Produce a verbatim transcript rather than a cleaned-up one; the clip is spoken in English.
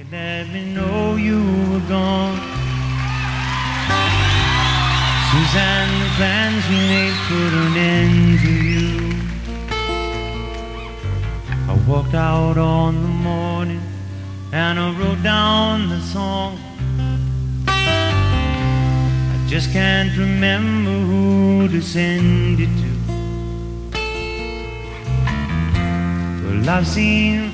Let me know you were gone. Suzanne, the plans we made put an end to you. I walked out on the morning and I wrote down the song. I just can't remember who to send it to. Well, I've seen